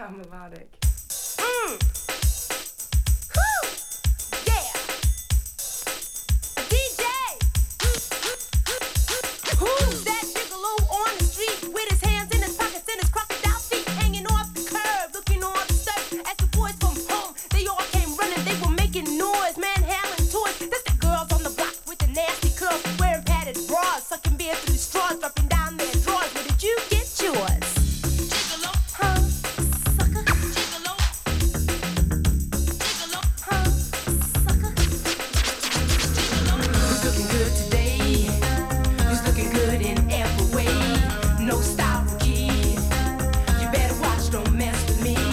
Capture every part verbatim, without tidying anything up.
how melodic. Mm. Whew. Yeah. A D J. Who's that gigolo on the street with his hands in his pockets and his crocodile feet hanging off the curb, looking all disturbed? As the boys from home, they all came running. They were making noise, manhandling toys. That's the girls on the block with the nasty curls, wearing padded bras, sucking beer through straws, dropping down their drawers. Where did you get yours? Gigolo. Huh? Sucker. Gigolo. Gigolo. Huh? Sucker. Gigolo. Who's looking good today? Who's looking good in every way? No style, kid. You better watch, don't mess with me.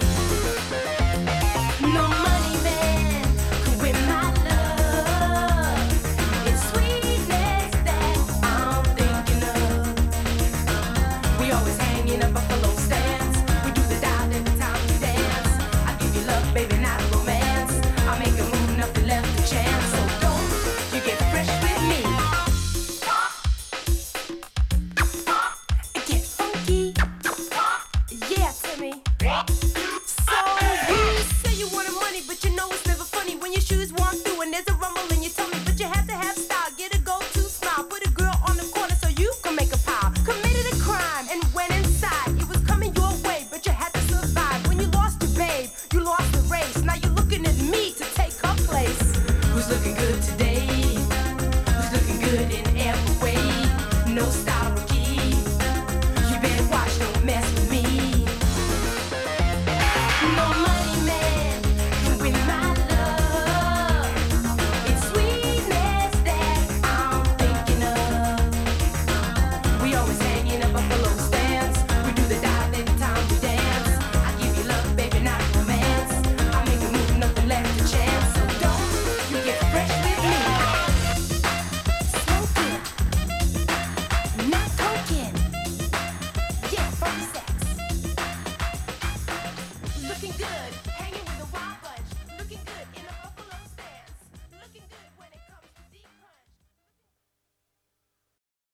No money man could win my love. It's sweetness that I'm thinking of. We always